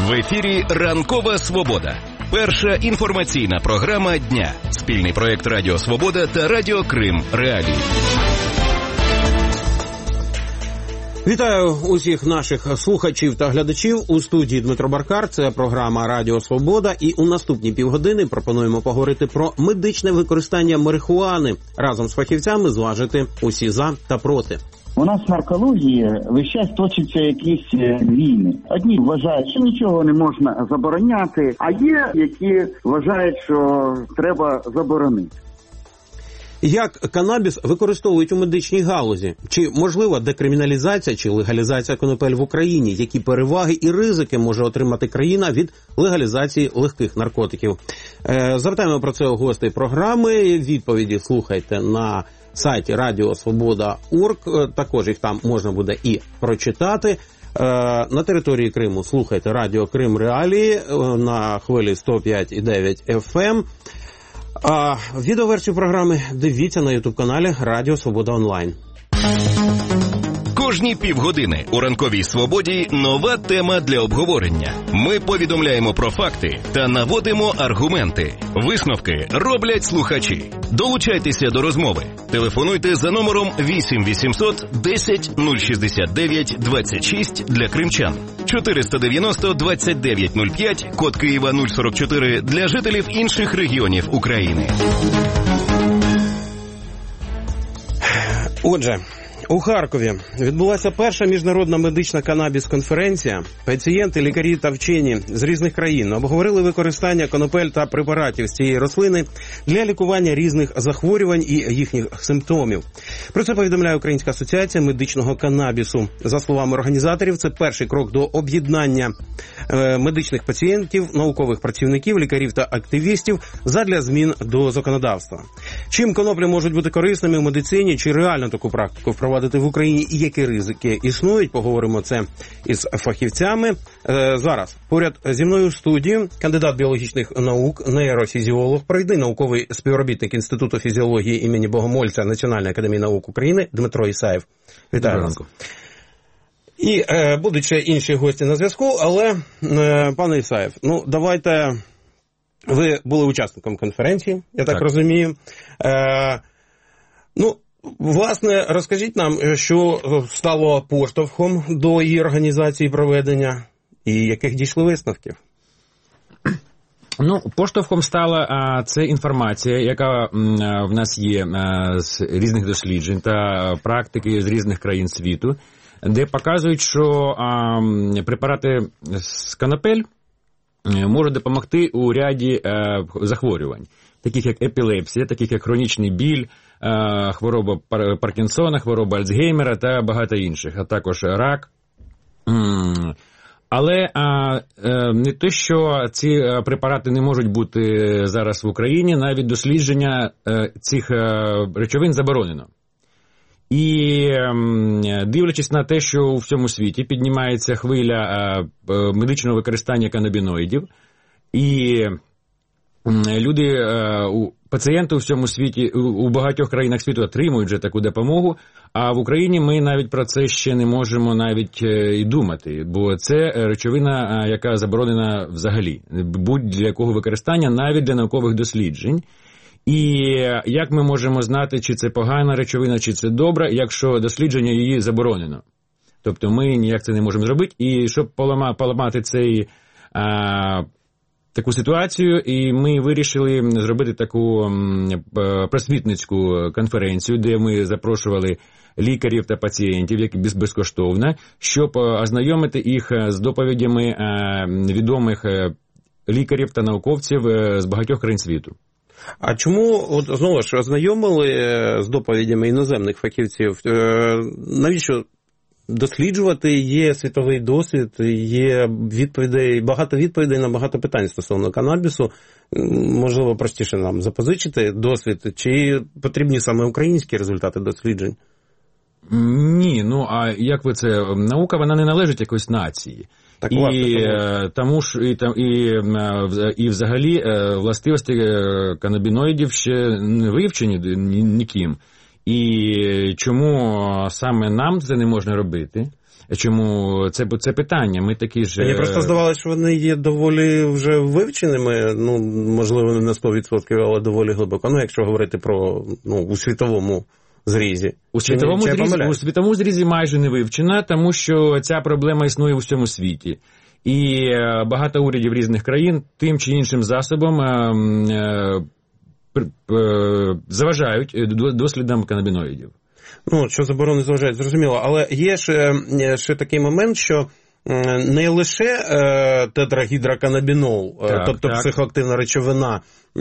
В ефірі «Ранкова Свобода». Перша інформаційна програма дня. Спільний проєкт Радіо Свобода та Радіо Крим Реалії. Вітаю усіх наших слухачів та глядачів. У студії Дмитро Баркар. Це програма Радіо Свобода. І у наступні півгодини пропонуємо поговорити про медичне використання марихуани. Разом з фахівцями зважити усі за та проти. У нас в наркології весь час точаться якісь війни. Одні вважають, що нічого не можна забороняти, а є, які вважають, що треба заборонити. Як канабіс використовують у медичній галузі? Чи можлива декриміналізація чи легалізація конопель в Україні? Які переваги і ризики може отримати країна від легалізації легких наркотиків? Запитаємо про це у гостей програми. Відповіді слухайте на сайті radiosvoboda.org. Також їх там можна буде і прочитати. На території Криму слухайте Радіо Крим Реалії на хвилі 105,9 FM. А відеоверсію програми дивіться на ютуб-каналі Радіо Свобода Онлайн. Кожні півгодини у «Ранковій Свободі» нова тема для обговорення. Ми повідомляємо про факти та наводимо аргументи. Висновки роблять слухачі. Долучайтеся до розмови. Телефонуйте за номером 8 800 10 069 26 для кримчан. 490 29 05, код Києва 044 для жителів інших регіонів України. Отже, у Харкові відбулася перша міжнародна медична канабіс-конференція. Пацієнти, лікарі та вчені з різних країн обговорили використання конопель та препаратів з цієї рослини для лікування різних захворювань і їхніх симптомів. Про це повідомляє Українська асоціація медичного канабісу. За словами організаторів, це перший крок до об'єднання медичних пацієнтів, наукових працівників, лікарів та активістів задля змін до законодавства. Чим коноплі можуть бути корисними в медицині, чи реально таку практику впровадити в Україні і які ризики існують, поговоримо це із фахівцями. Зараз поряд зі мною в студії кандидат біологічних наук, нейрофізіолог, провідний науковий співробітник Інституту фізіології імені Богомольця Національної академії наук України Дмитро Ісаєв. Вітаю вас. І будуть ще інші гості на зв'язку, але, пане Ісаєв, давайте, ви були учасником конференції, я так розумію. Власне, розкажіть нам, що стало поштовхом до її організації проведення і яких дійшли висновків? Поштовхом стала це інформація, яка в нас є з різних досліджень та практики з різних країн світу, де показують, що препарати з конопель можуть допомогти у ряді захворювань, таких як епілепсія, таких як хронічний біль, хвороба Паркінсона, хвороба Альцгеймера та багато інших, а також рак. Але не те, що ці препарати не можуть бути зараз в Україні, навіть дослідження цих речовин заборонено. І дивлячись на те, що у всьому світі піднімається хвиля медичного використання канабіноїдів, і люди, пацієнти у всьому світі, у багатьох країнах світу отримують вже таку допомогу, а в Україні ми навіть про це ще не можемо навіть і думати, бо це речовина, яка заборонена взагалі, будь-для якого використання, навіть для наукових досліджень. І як ми можемо знати, чи це погана речовина, чи це добра, якщо дослідження її заборонено? Тобто ми ніяк це не можемо зробити, і щоб поламати таку ситуацію, і ми вирішили зробити таку просвітницьку конференцію, де ми запрошували лікарів та пацієнтів, які безкоштовно, щоб ознайомити їх з доповідями відомих лікарів та науковців з багатьох країн світу. А чому, знову ж, ознайомили з доповідями іноземних фахівців? Навіщо досліджувати? Є світовий досвід, є багато відповідей на багато питань стосовно канабісу. Можливо, простіше нам запозичити досвід, чи потрібні саме українські результати досліджень? Ні, а як ви це? Наука, вона не належить якоїсь нації. Так, і взагалі властивості канабіноїдів ще не вивчені ніким. І чому саме нам це не можна робити? Чому це питання? Ми такі ж... Мені просто здавалося, що вони є доволі вже вивченими, ну, можливо, не на 100%, але доволі глибоко. Ну, якщо говорити про, ну, у світовому зрізі. У світовому зрізі майже не вивчена, тому що ця проблема існує у всьому світі. І багато урядів різних країн тим чи іншим засобом заважають дослідам канабіноїдів. Ну, що заборони заважають, зрозуміло. Але є ще такий момент, що не лише тетрагідроканабінол, тобто психоактивна речовина,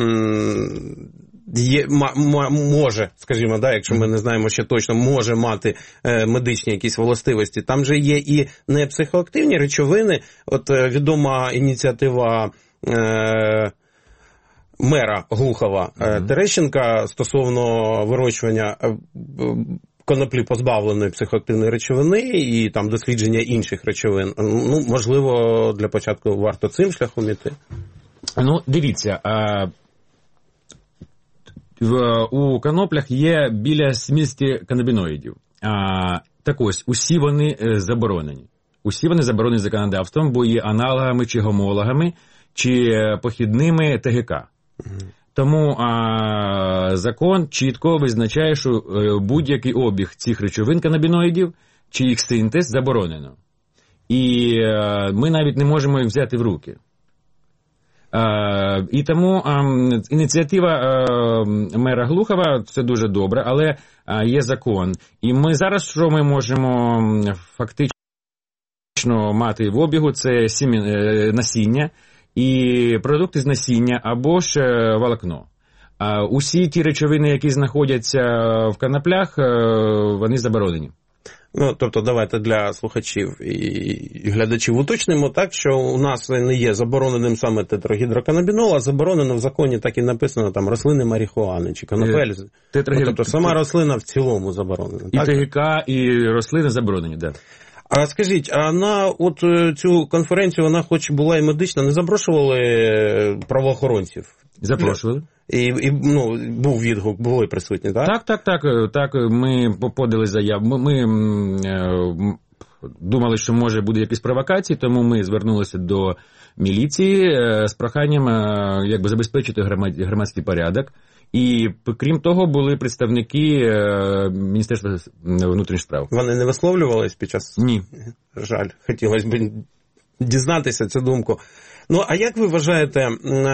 може, скажімо, якщо ми не знаємо ще точно, може мати медичні якісь властивості. Там же є і не психоактивні речовини. От відома ініціатива мера Глухова Терещенка стосовно вирощування коноплі позбавленої психоактивної речовини і там дослідження інших речовин. Ну, можливо, для початку варто цим шляхом іти. Ну, дивіться, у коноплях є біля 70 канабіноїдів. Так ось, усі вони заборонені. Усі вони заборонені законодавством, бо є аналогами чи гомологами, чи похідними ТГК. Тому закон чітко визначає, що будь-який обіг цих речовин канабіноїдів чи їх синтез заборонено. І ми навіть не можемо їх взяти в руки. І тому ініціатива мера Глухова – це дуже добре, але є закон. І ми зараз, що ми можемо фактично мати в обігу, це насіння і продукти з насіння або ж волокно. Усі ті речовини, які знаходяться в коноплях, вони заборонені. Ну, тобто, давайте для слухачів і глядачів уточнимо так, що у нас не є забороненим саме тетрагідроканабінол, а заборонено в законі так і написано там рослини марихуани чи конопель. Тобто сама рослина в цілому заборонена. І так? ТГК, і рослини заборонені, так. А скажіть, а на от цю конференцію, вона хоч була і медична, не запрошували правоохоронців? Запрошували. І ну, був відгук, були присутні, так? Так, ми подали заяву. Ми думали, що може буде якісь провокації, тому ми звернулися до міліції з проханням якби забезпечити громадський порядок. І, крім того, були представники Міністерства внутрішніх справ. Вони не висловлювались під час? Ні. Жаль, хотілося б дізнатися цю думку. Ну, а як ви вважаєте,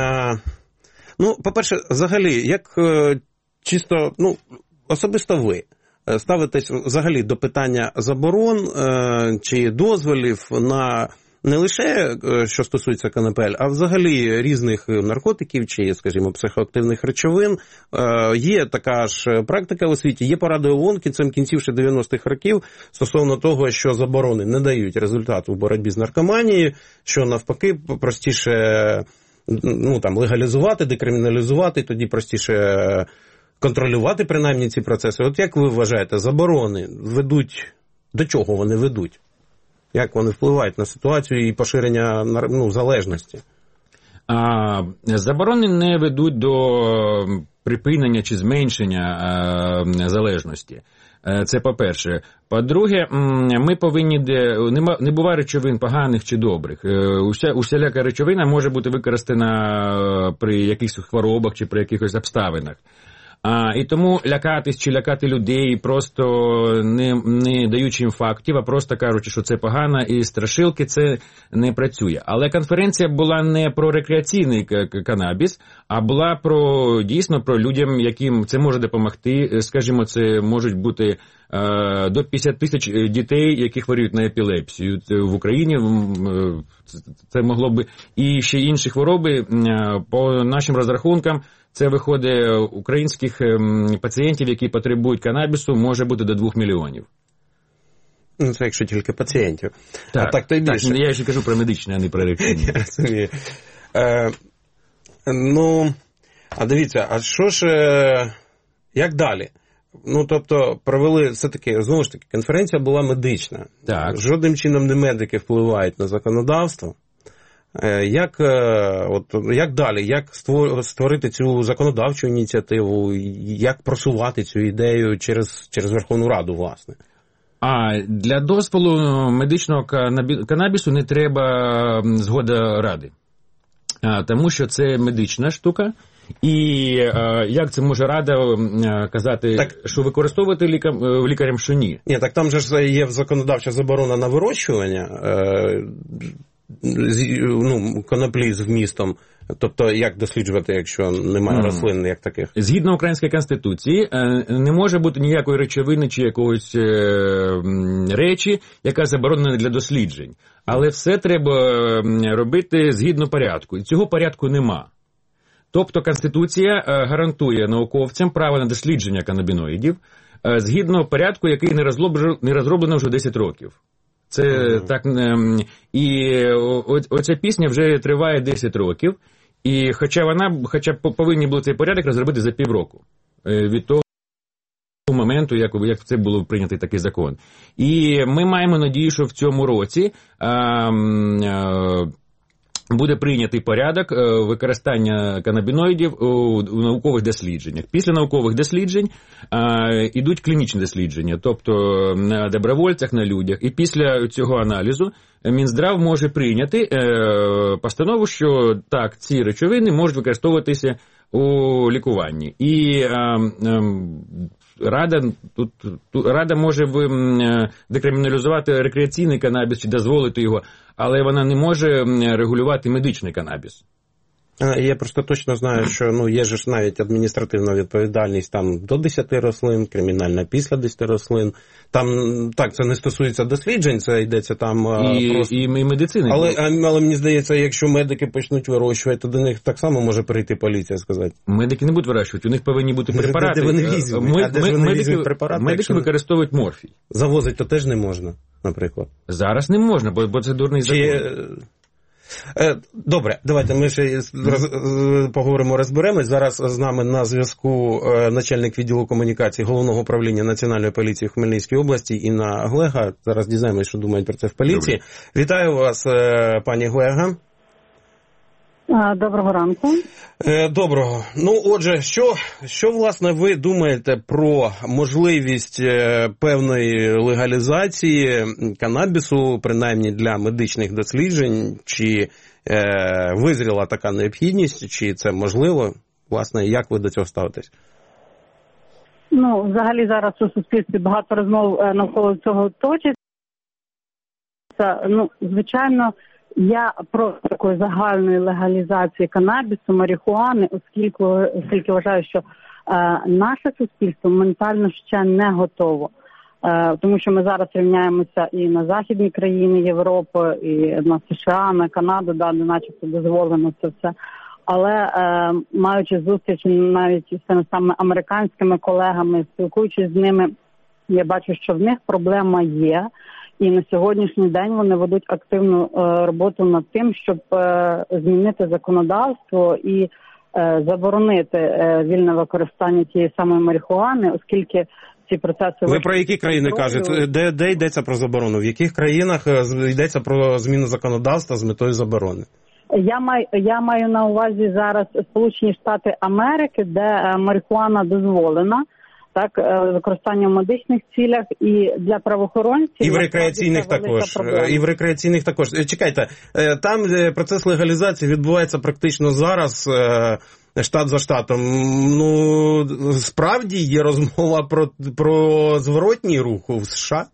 ну, по-перше, взагалі, як чисто, ну, особисто ви ставитесь взагалі до питання заборон чи дозволів на не лише, що стосується конопель, а взагалі різних наркотиків чи, скажімо, психоактивних речовин. Є така ж практика у світі, є поради ООН кінцем кінців 90-х років стосовно того, що заборони не дають результату в боротьбі з наркоманією, що навпаки простіше, ну, там, легалізувати, декриміналізувати, тоді простіше контролювати принаймні ці процеси. От як ви вважаєте, заборони ведуть, до чого вони ведуть? Як вони впливають на ситуацію і поширення, ну, залежності? Заборони не ведуть до припинення чи зменшення залежності. Це по-перше. По-друге, ми повинні, не буває речовин поганих чи добрих. Усіляка речовина може бути використана при якихось хворобах чи при якихось обставинах. І тому лякатись чи лякати людей, просто не даючи їм фактів, а просто кажучи, що це погано і страшилки, це не працює. Але конференція була не про рекреаційний канабіс, а була дійсно про людям, яким це може допомогти. Скажімо, це можуть бути до 50 тисяч дітей, які хворіють на епілепсію. В Україні це могло би і ще інші хвороби, по нашим розрахункам, це виходить українських пацієнтів, які потребують канабісу, може бути до 2 мільйонів. Ну, це якщо тільки пацієнтів. Так, а так то й більше. Так, я ще кажу про медичне, а не про рекреаційне. Я розумію. Ну, а дивіться, а що ж, як далі? Ну, тобто, провели, все-таки, знову ж таки, конференція була медична. Так. Жодним чином не медики впливають на законодавство. Як далі? Як створити цю законодавчу ініціативу? Як просувати цю ідею через Верховну Раду, власне? Для дозволу медичного канабісу не треба згода Ради. Тому що це медична штука. І як це може Рада казати, що використовувати лікарям, що ні? Ні, так там же ж є законодавча заборона на вирощування коноплі з вмістом. Тобто, як досліджувати, якщо немає рослин як таких? Згідно Української Конституції, не може бути ніякої речовини чи якоїсь речі, яка заборонена для досліджень. Але все треба робити згідно порядку. І цього порядку нема. Тобто Конституція гарантує науковцям право на дослідження канабіноїдів згідно порядку, який не розроблено вже 10 років. Це так, і оця пісня вже триває 10 років, і хоча повинні були цей порядок розробити за півроку від того моменту, як це було прийнятий такий закон. І ми маємо надію, що в цьому році буде прийнятий порядок використання канабіноїдів у наукових дослідженнях. Після наукових досліджень ідуть клінічні дослідження, тобто на добровольцях, на людях. І після цього аналізу Мінздрав може прийняти постанову, що так, ці речовини можуть використовуватися у лікуванні. І Рада може декриміналізувати рекреаційний канабіс чи дозволити його, але вона не може регулювати медичний канабіс. Я просто точно знаю, що є ж навіть адміністративна відповідальність там до 10 рослин, кримінальна після 10 рослин. Там, так, це не стосується досліджень, це йдеться там просто... І медицини. Але мені здається, якщо медики почнуть вирощувати, то до них так само може прийти поліція сказати. Медики не будуть вирощувати, у них повинні бути препарати. Де вони візьмуть? Медики використовують морфій. Завозити то теж не можна, наприклад. Зараз не можна, бо це дурний закон. Добре, давайте ми ще поговоримо, розберемось. Зараз з нами на зв'язку начальник відділу комунікації Головного управління Національної поліції в Хмельницькій області Інна Глега. Зараз дізнаємось, що думають про це в поліції. Добре. Вітаю вас, пані Глега. Доброго ранку. Доброго. Отже, що власне ви думаєте про можливість певної легалізації канабісу, принаймні для медичних досліджень? Чи визріла така необхідність, чи це можливо? Власне, як ви до цього ставитесь? Взагалі зараз у суспільстві багато розмов навколо цього точиться. Звичайно, я проти такої загальної легалізації канабісу, марихуани, оскільки вважаю, що наше суспільство ментально ще не готово. Тому що ми зараз рівняємося і на західні країни Європи, і на США, на Канаду, де начебто дозволено це все. Але маючи зустріч навіть з тими самими американськими колегами, спілкуючись з ними, я бачу, що в них проблема є. І на сьогоднішній день вони ведуть активну роботу над тим, щоб змінити законодавство і заборонити вільне використання тієї самої марихуани, оскільки ці процеси... Ви про які країни кажете? Де йдеться про заборону? В яких країнах йдеться про зміну законодавства з метою заборони? Я маю на увазі зараз Сполучені Штати Америки, де марихуана дозволена. Так, використання в медичних цілях і для правоохоронців. І в рекреаційних також. І в рекреаційних також. Чекайте, там процес легалізації відбувається практично зараз, штат за штатом. Справді є розмова про зворотній рух в США?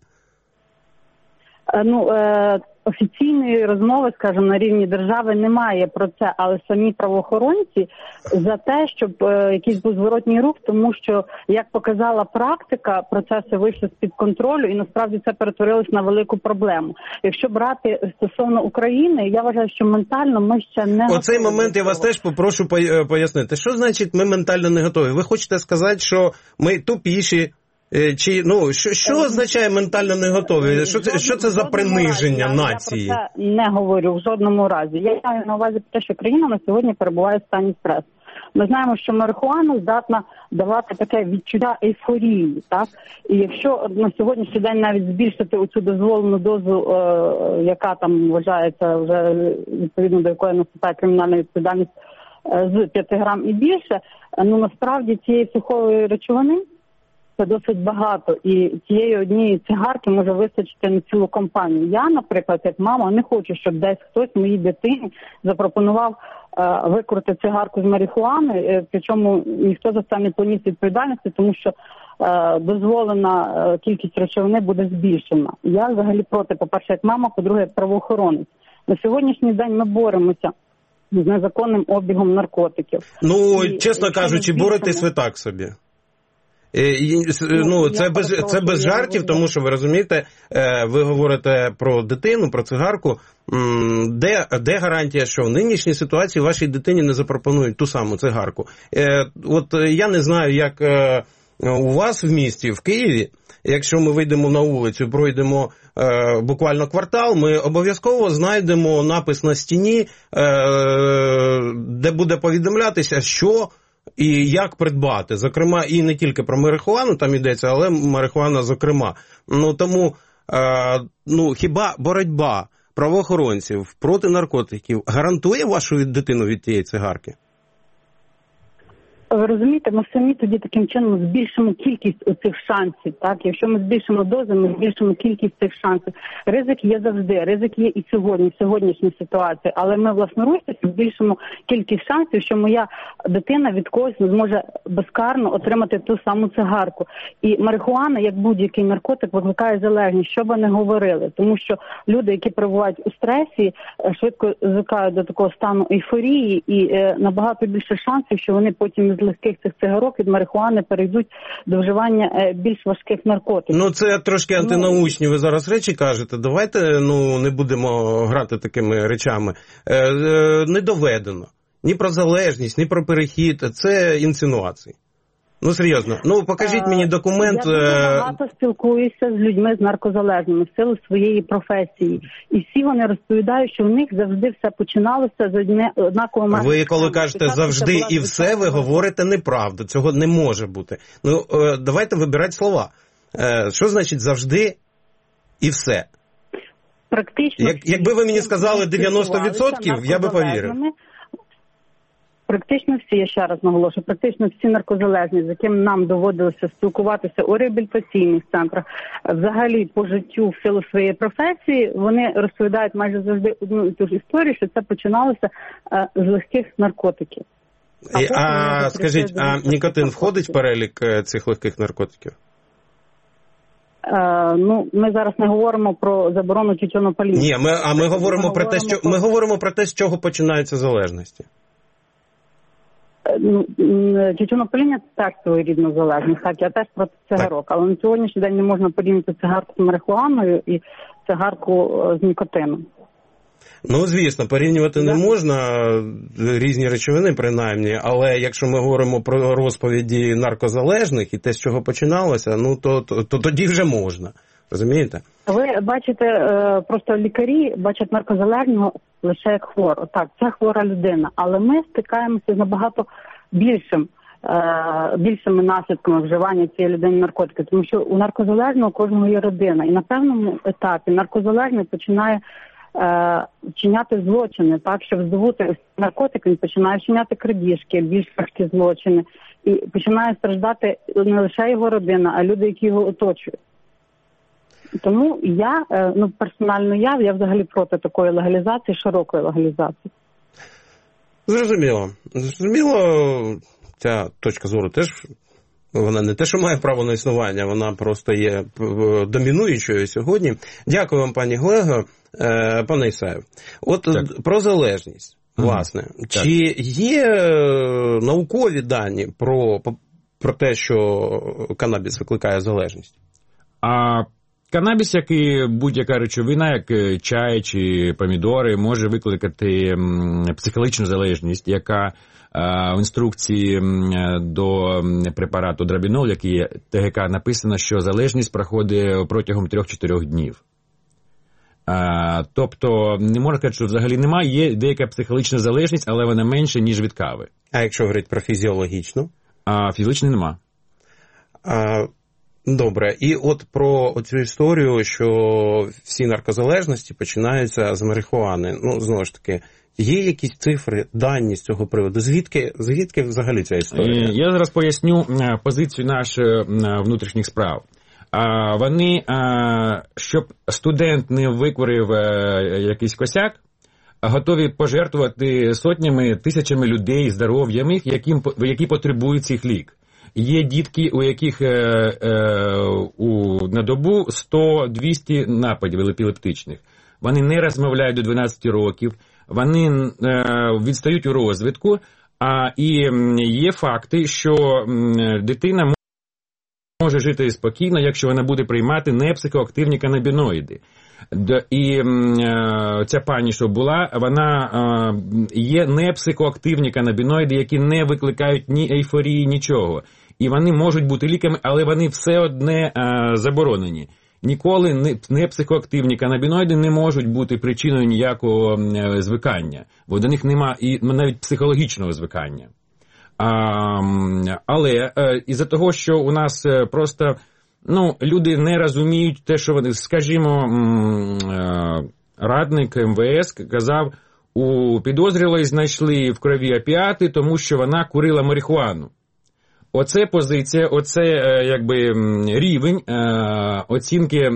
Офіційної розмови, скажімо, на рівні держави немає про це, але самі правоохоронці за те, щоб якийсь був зворотній рух, тому що, як показала практика, процеси вийшли з-під контролю і насправді це перетворилось на велику проблему. Якщо брати стосовно України, я вважаю, що ментально ми ще не готові. Оцей момент я вас теж попрошу пояснити. Що значить ми ментально не готові? Ви хочете сказати, що ми тупіші? Чи що означає ментально не готові? Що це за приниження нації? Я про це не говорю в жодному разі. Я маю на увазі те, що країна на сьогодні перебуває в стані стресу. Ми знаємо, що марихуана здатна давати таке відчуття ейфорії, так? І якщо на сьогоднішній день навіть збільшити оцю дозволену дозу, яка там вважається вже відповідно до якої наступає кримінальна відповідальність, з 5 грам і більше, ну насправді цієї психової речовини це досить багато, і цієї однієї цигарки може вистачити на цілу компанію. Я, наприклад, як мама, не хочу, щоб десь хтось моїй дитині запропонував викрути цигарку з марихуани, причому ніхто за це не поніс відповідальності, тому що дозволена кількість речовини буде збільшена. Я взагалі проти, по-перше, як мама, по-друге, як правоохоронець. На сьогоднішній день ми боремося з незаконним обігом наркотиків. Ну, і, чесно кажучи, боретесь ви так собі. Ну, це без жартів, тому що, ви розумієте, ви говорите про дитину, про цигарку. Де гарантія, що в нинішній ситуації вашій дитині не запропонують ту саму цигарку? От я не знаю, як у вас в місті, в Києві, якщо ми вийдемо на вулицю, пройдемо буквально квартал, ми обов'язково знайдемо напис на стіні, де буде повідомлятися, що і як придбати. Зокрема, і не тільки про марихуану там йдеться, але марихуана зокрема. Ну, тому, хіба боротьба правоохоронців проти наркотиків гарантує вашу дитину від тієї цигарки? Ви розумієте, ми самі тоді таким чином збільшимо кількість оцих шансів. Так? Якщо ми збільшимо дози, ми збільшимо кількість цих шансів. Ризик є завжди, ризик є і сьогодні, в сьогоднішній ситуації. Але ми власноручно збільшимо кількість шансів, що моя дитина від когось не зможе безкарно отримати ту саму цигарку. І марихуана, як будь-який наркотик, викликає залежність, що би не говорили. Тому що люди, які перебувають у стресі, швидко звикають до такого стану ейфорії і набагато більше шансів, що вони потім з легких цих цигарок від марихуани перейдуть до вживання більш важких наркотиків. Ну, це трошки антинаучні ви зараз речі кажете. Давайте, не будемо грати такими речами. Не доведено. Ні про залежність, ні про перехід. Це інсинуації. Ну, серйозно. Ну, покажіть мені документ. Я дуже багато спілкуюся з людьми з наркозалежними в силу своєї професії. І всі вони розповідають, що в них завжди все починалося з однаковими... Ви, коли кажете «завжди» і все, ви говорите неправду. Цього не може бути. Ну, давайте вибирати слова. Що значить «завжди» і все? Практично... Якби ви мені сказали 90%, я би повірив. Практично всі, я ще раз наголошую, практично всі наркозалежні, з якими нам доводилося спілкуватися у реабілітаційних центрах, взагалі по життю в силу своєї професії, вони розповідають майже завжди одну і ту ж історію, що це починалося з легких наркотиків. Скажіть, а нікотин входить в перелік цих легких наркотиків? Ми зараз не говоримо про заборону тютюнопаління. Ні, ми говоримо про те, з чого починаються залежності. Тютюнопаління – так, своєрідна залежність. Так, я теж проти цигарок. Але на сьогоднішній день не можна порівняти цигарку з марихуаною і цигарку з нікотином. Ну, звісно, порівнювати не можна, різні речовини принаймні, але якщо ми говоримо про розповіді наркозалежних і те, з чого починалося, то тоді вже можна. Розумієте? Ви бачите, просто лікарі бачать наркозалежного лише як хворого. Так, це хвора людина, але ми стикаємося з набагато більшими наслідками вживання цієї людини наркотики, тому що у наркозалежного кожного є родина. І на певному етапі наркозалежний починає вчиняти злочини, так, щоб здобути наркотик, він починає вчиняти крадіжки, більш важкі злочини, і починає страждати не лише його родина, а люди, які його оточують. Тому персонально я взагалі проти такої легалізації, широкої легалізації. Зрозуміло, ця точка зору теж, вона не те, що має право на існування, вона просто є домінуючою сьогодні. Дякую вам, пані Глего. Пане Ісаєв, про залежність, власне. Чи є наукові дані про те, що канабіс викликає залежність? Канабіс, як і будь-яка речовина, як чай чи помідори, може викликати психологічну залежність, яка в інструкції до препарату драбінол, який є ТГК, написано, що залежність проходить протягом 3-4 днів. Тобто, не можна сказати, що взагалі немає, є деяка психологічна залежність, але вона менше, ніж від кави. А якщо говорити про фізіологічну? Фізіологічної нема. Добре. І от про цю історію, що всі наркозалежності починаються з марихуани. Ну, знову ж таки, є якісь цифри, дані з цього приводу? Звідки взагалі ця історія? Я зараз поясню позицію наших внутрішніх справ. Вони, щоб студент не викурив якийсь косяк, готові пожертвувати сотнями, тисячами людей здоров'ям, які потребують цих лік. Є дітки, у яких на добу 100-200 нападів епілептичних. Вони не розмовляють до 12 років, вони відстають у розвитку, і є факти, що дитина може жити спокійно, якщо вона буде приймати непсихоактивні канабіноїди. І ця пані, що була, вона є непсихоактивні канабіноїди, які не викликають ні ейфорії, нічого. І вони можуть бути ліками, але вони все одне заборонені. Ніколи непсихоактивні канабіноїди не можуть бути причиною ніякого звикання, бо до них немає і навіть психологічного звикання. Але із-за того, що у нас просто люди не розуміють те, що вони, скажімо, радник МВС казав, у підозрілої знайшли в крові опіати, тому що вона курила марихуану. Оце позиція, оце якби рівень оцінки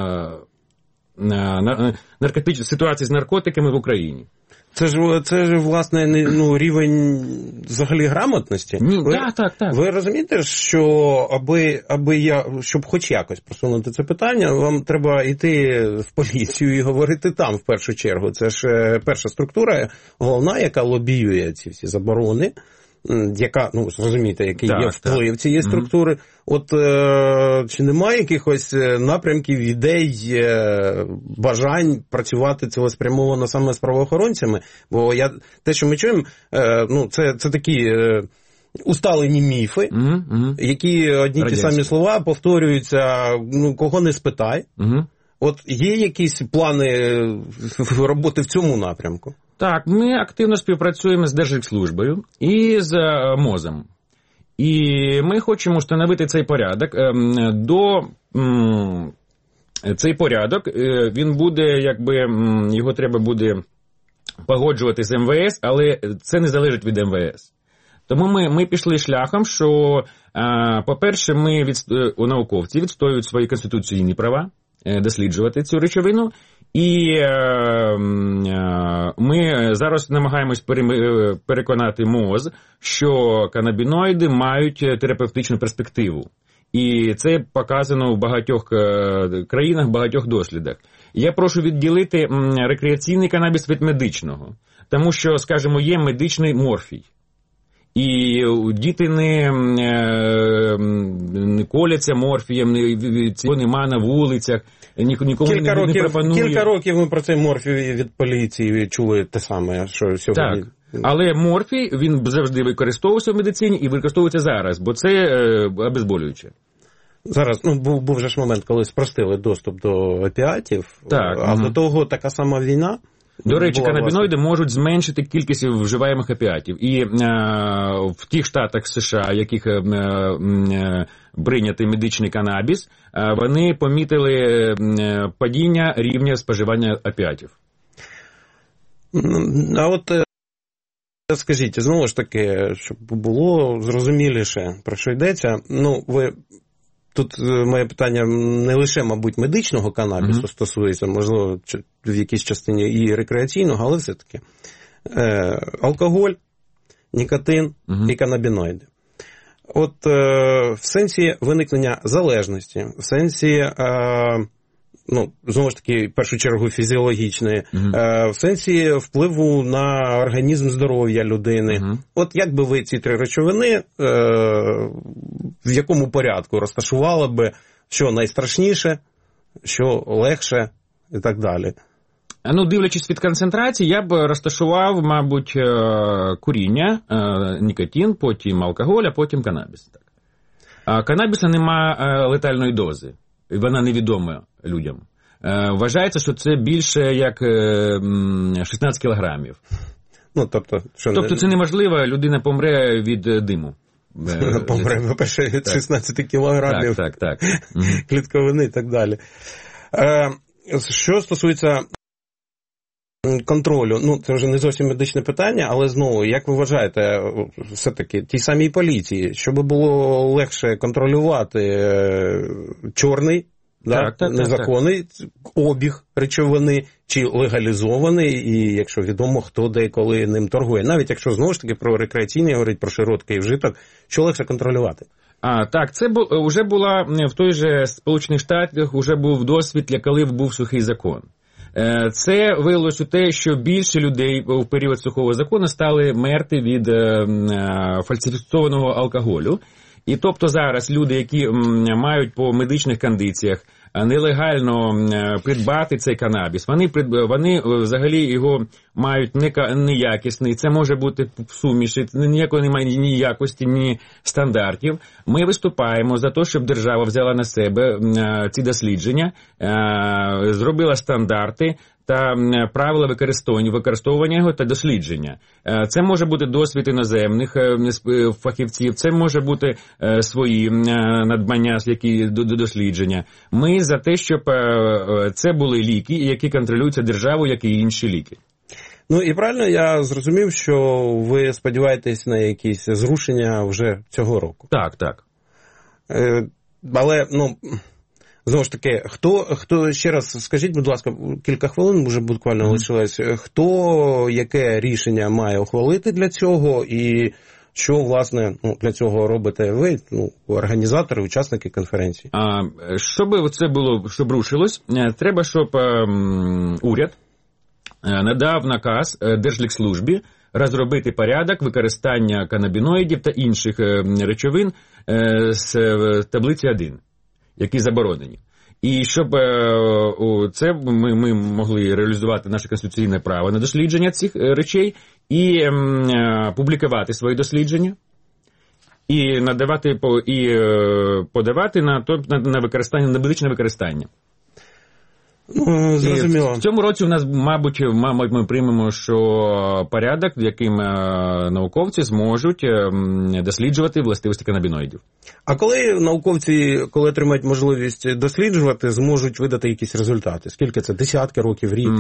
ситуації з наркотиками в Україні. Це ж власне, рівень взагалі грамотності. Так. Ви розумієте, що щоб хоч якось просунути це питання, вам треба йти в поліцію і говорити там в першу чергу. Це ж перша структура головна, яка лобіює ці всі заборони, яка, зрозумієте, який є вплив цієї структури. От чи немає якихось напрямків, ідей, бажань працювати цілеспрямовано саме з правоохоронцями? Бо те, що ми чуємо, це такі усталені міфи, які одні ті самі слова повторюються, кого не спитай. От є якісь плани роботи в цьому напрямку? Так, ми активно співпрацюємо з Держлікслужбою і з МОЗом. І ми хочемо встановити цей порядок. Цей порядок, він буде, його треба буде погоджувати з МВС, але це не залежить від МВС. Тому ми пішли шляхом, що, по-перше, науковці відстоюють свої конституційні права досліджувати цю речовину. І ми зараз намагаємось переконати МОЗ, що канабіноїди мають терапевтичну перспективу. І це показано в багатьох країнах, в багатьох дослідах. Я прошу відділити рекреаційний канабіс від медичного, тому що, скажімо, є медичний морфій. І діти не коляться морфієм, цього нема на вулицях, нікому не пропонує. Кілька років ми про цей морфій від поліції чули те саме, що сьогодні. Так, але морфій, він завжди використовувався в медицині і використовується зараз, бо це обезболююче. Зараз, був же ж момент, коли спростили доступ до опіатів, до того така сама війна. До речі, канабіноїди можуть зменшити кількість вживаємих опіатів. І в тих штатах США, в яких прийнятий медичний канабіс, вони помітили падіння рівня споживання опіатів. А от скажіть, знову ж таки, щоб було зрозуміліше, про що йдеться, тут моє питання не лише, мабуть, медичного канабісу стосується, можливо, в якійсь частині і рекреаційного, але все-таки алкоголь, нікотин і канабіноїди. От в сенсі виникнення залежності, в сенсі, знову ж таки, в першу чергу фізіологічної, в сенсі впливу на організм, здоров'я людини. От як би ви ці три речовини, в якому порядку розташували би, що найстрашніше, що легше і так далі? Дивлячись від концентрації, я б розташував, мабуть, куріння, нікотин, потім алкоголь, а потім канабіс. Канабіса нема летальної дози, і вона невідома людям. Вважається, що це більше як 16 кілограмів. Тобто це неможливо, людина помре від диму. Помре, по-перше, від 16 кілограмів так. клітковини і так далі. Що стосується контролю, це вже не зовсім медичне питання, але знову, як ви вважаєте, все-таки тій самій поліції, щоб було легше контролювати чорний, незаконний обіг речовини, чи легалізований, і якщо відомо, хто де і коли ним торгує. Навіть якщо, знову ж таки, про рекреаційний говорить, про широкий вжиток, що легше контролювати? Так, це вже була в той же Сполучених Штатах, вже був досвід, коли був сухий закон. Це виявилося те, що більше людей в період сухого закону стали мерти від фальсифікованого алкоголю. І тобто зараз люди, які мають по медичних кондиціях нелегально придбати цей канабіс, вони взагалі його мають неякісний, це може бути в суміші, ніякої немає ні якості, ні стандартів. Ми виступаємо за те, щоб держава взяла на себе ці дослідження, зробила стандарти та правила використовування його та дослідження. Це може бути досвід іноземних фахівців, це може бути свої надбання, які до дослідження. Ми за те, щоб це були ліки, які контролюються державою, як і інші ліки. І правильно я зрозумів, що ви сподіваєтесь на якісь зрушення вже цього року? Так. Але, знову ж таки, хто ще раз скажіть, будь ласка, кілька хвилин вже буквально лишилось, хто яке рішення має ухвалити для цього і що, власне, для цього робите ви, організатори, учасники конференції? Щоб це було, щоб рушилось, треба, щоб уряд надав наказ Держлікслужбі розробити порядок використання канабіноїдів та інших речовин з таблиці 1, які заборонені. І щоб це ми могли реалізувати наше конституційне право на дослідження цих речей і публікувати свої дослідження, і надавати подавати на використання, на медичне використання. Зрозуміло. В цьому році у нас, мабуть, ми приймемо, що порядок, в яким науковці зможуть досліджувати властивості канабіноїдів. А коли науковці, коли отримають можливість досліджувати, зможуть видати якісь результати? Скільки це? Десятки років, рік?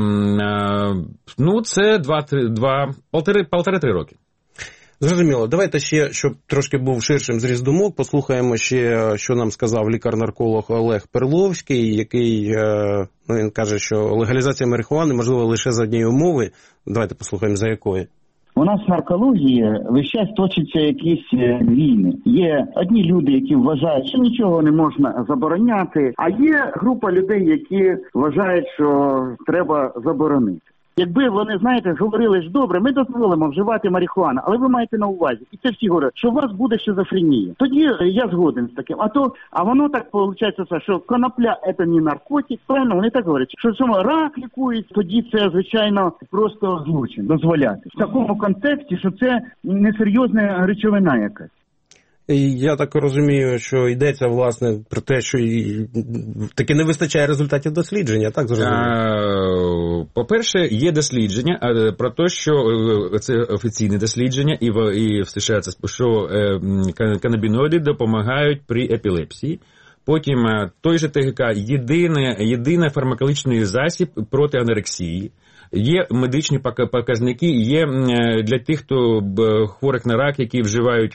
Це 1,5-3 роки. Зрозуміло. Давайте ще, щоб трошки був ширшим зріз думок, послухаємо ще, що нам сказав лікар-нарколог Олег Перловський, який, він каже, що легалізація марихуани можлива лише за однієї умови. Давайте послухаємо, за якої. У нас в наркології весь час точаться якісь війни. Є одні люди, які вважають, що нічого не можна забороняти, а є група людей, які вважають, що треба заборонити. Якби вони, знаєте, говорили ж добре, ми дозволимо вживати марихуану, але ви маєте на увазі, і це всі говорять, що у вас буде шизофренія. Тоді я згоден з таким. А воно так виходить, що конопля – це не наркотик, правильно? Вони так говорять, що рак лікують, тоді це, звичайно, просто злочин дозволяти. В такому контексті, що це несерйозна речовина якась. Я так розумію, що йдеться, власне, про те, що таки не вистачає результатів дослідження, так зрозуміло? По-перше, є дослідження про те, що це офіційне дослідження, і в США це, що канабіноїди допомагають при епілепсії. Потім той же ТГК – єдиний фармакологічний засіб проти анорексії. Є медичні показники, є для тих, хто хворих на рак, які вживають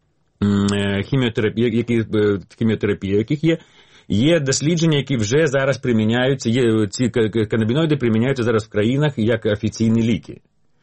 хіміотерапія, яких є дослідження, які вже зараз приміняються, ці канабіноїди приміняються зараз в країнах як офіційні ліки.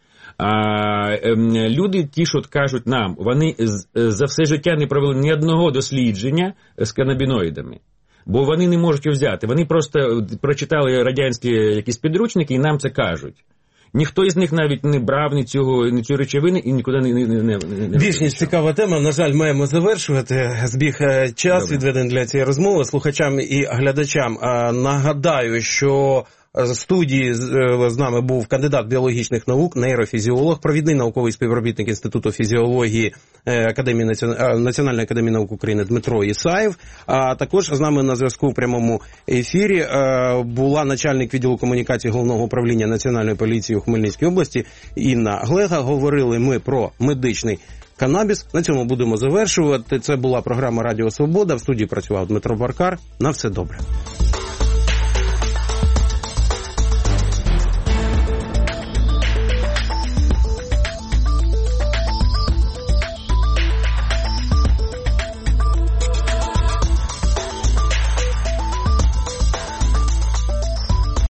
Люди ті, що кажуть нам, вони за все життя не провели ні одного дослідження з канабіноїдами, бо вони не можуть їх взяти. Вони просто прочитали радянські якісь підручники і нам це кажуть. Ніхто із них навіть не брав ні цю речовини і нікуди не більш ніж цікава тема. На жаль, маємо завершувати. Збіг час відведений для цієї розмови. Слухачам і глядачам нагадаю, що З студії з нами був кандидат біологічних наук, нейрофізіолог, провідний науковий співробітник Інституту фізіології Національної академії наук України Дмитро Ісаєв. А також з нами на зв'язку в прямому ефірі була начальник відділу комунікації Головного управління Національної поліції у Хмельницькій області Інна Глега. Говорили ми про медичний канабіс. На цьому будемо завершувати. Це була програма «Радіо Свобода». В студії працював Дмитро Баркар. На все добре.